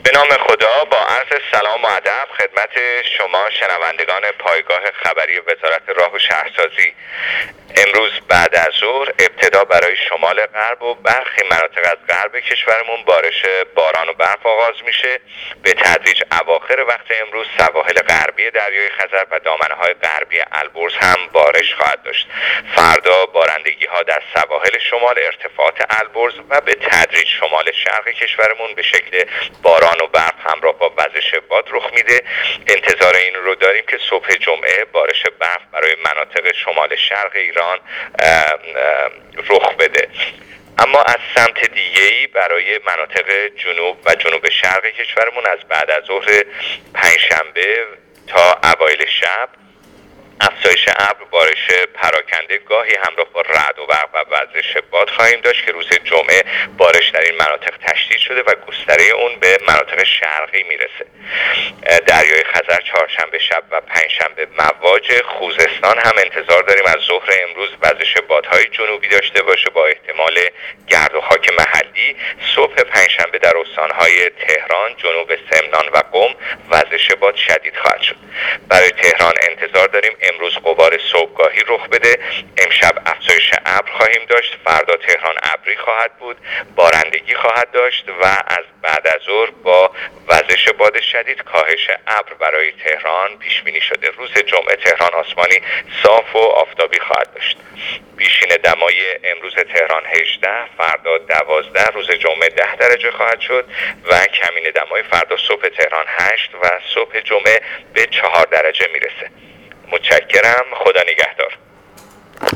به نام خدا، با عرض سلام و ادب خدمت شما شنوندگان پایگاه خبری وزارت راه و شهرسازی. امروز بعد از ظهر ابتدا برای شمال غرب و برخی مناطق از غرب کشورمون بارش باران و برف آغاز میشه. به تدریج اواخر وقت امروز سواحل غربی دریای خزر و دامنه‌های غربی البرز هم بارش خواهد داشت. فردا بارندگی ها در سواحل شمال، ارتفاعات البرز و به تدریج شمال شرق کشورمون به شکل باران و برف همراه با وزش باد رخ میده. انتظار این رو داریم که صبح جمعه بارش برف برای مناطق شمال شرق ایران رخ بده. اما از سمت دیگه‌ای برای مناطق جنوب و جنوب شرق کشورمون از بعد از ظهر پنجشنبه تا اوایل شب افزایش ابر، بارش پراکنده گاهی همراه با رعد و برق و وزش باد خواهیم داشت که روز جمعه بارش در این مناطق تشدید شده و گستره اون به مناطق شرقی میرسه. دریای خزر چهارشنبه شب و پنجشنبه مواج خوزستان هم انتظار داریم از ظهر امروز وزش بادهای جنوبی داشته باشه با احتمال گرد و خاک محلی. صبح پنجشنبه در استانهای تهران، جنوب سمنان و قم وزش باد شدید خواهد شد. برای تهران انتظار داریم امروز غبار صبحگاهی رخ بده. امشب افزایش ابر خواهیم داشت. فردا تهران ابری خواهد بود، بارندگی خواهد داشت و از بعد از ظهر با وزش باد شدید کاهش ابر برای تهران پیش بینی شده. روز جمعه تهران آسمانی صاف و آفتابی خواهد داشت. پیشین دمای امروز تهران 18، فردا 12، روز جمعه 10 درجه خواهد شد و کمین دمای فردا صبح تهران 8 و صبح جمعه به 4 درجه میرسه. متشکرم. خدا نگهدار.